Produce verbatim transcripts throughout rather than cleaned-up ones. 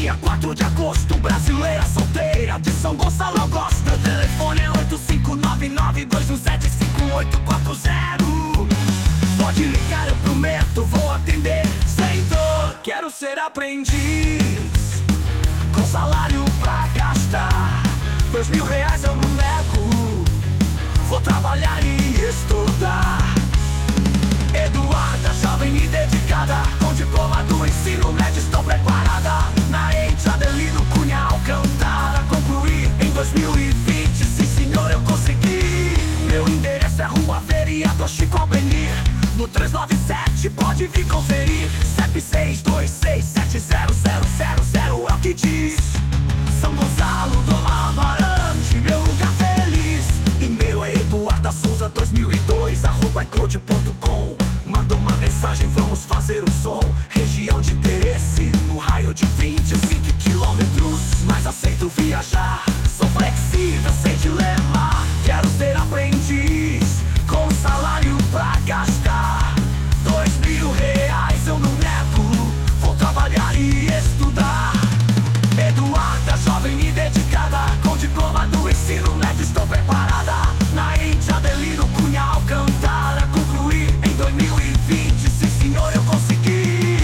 dia quatro de agosto, brasileira solteira de São Gonçalo eu gosto. Meu telefone é oito cinco nove nove dois um sete cinco oito quatro zero. Pode ligar, eu prometo, vou atender sem dor. Quero ser aprendiz, com salário pra gastar. Dois mil reais eu não nego, vou trabalhar e estudar. Eduarda, jovem e dedicada, com diploma do ensino médio estou preparada. Na Eide Adelino Cunha Alcântara, concluí em dois mil e vinte, sim senhor eu consegui. Meu endereço é Rua Vereador Chico Albenir, no três nove sete, pode vir conferir. C E P seis dois seis sete zero zero zero zero é o que diz. São Gonçalo do Amarante, meu lugar feliz. E-mail é eduarda souza dois mil e dois arroba icloud ponto com. Manda uma mensagem, vamos fazer um som. Região de interesse, no raio de vinte e cinco quilômetros. Mas aceito viajar, sou flexível, sem dilema. Quero ser aprendiz, com salário pra gastar. Dois mil reais eu não nego, vou trabalhar e estudar. Eduarda, jovem e dedicada, com diploma do ensino médio estou preparada. Na Eide Adelino Cunha Alcântara, concluí em dois mil e vinte, sim senhor eu consegui.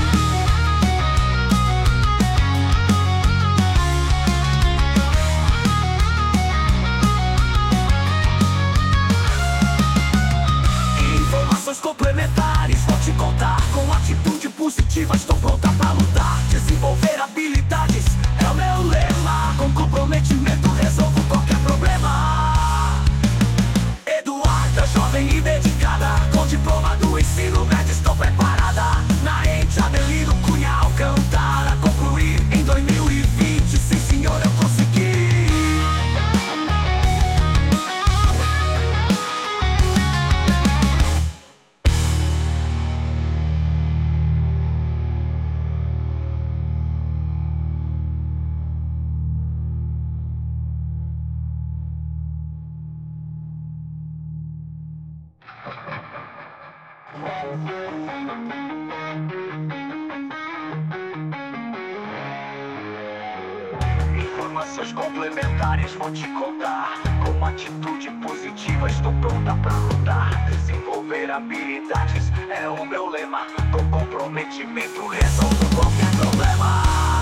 Informações complementares vou te contar. Com atitude positiva estou pronta pra lutar. Desenvolver habilidades é o meu lema. Com comprometimento resolvo qualquer problema. Eduarda, jovem e dedicada, com diploma do ensino médio estou preparada. Na Eide Adelino Cunha Alcântara, concluí em dois mil e vinte, sim senhor eu consegui. Informações complementares vou te contar. Com atitude positiva estou pronta pra lutar. Desenvolver habilidades é o meu lema. Com comprometimento resolvo qualquer problema.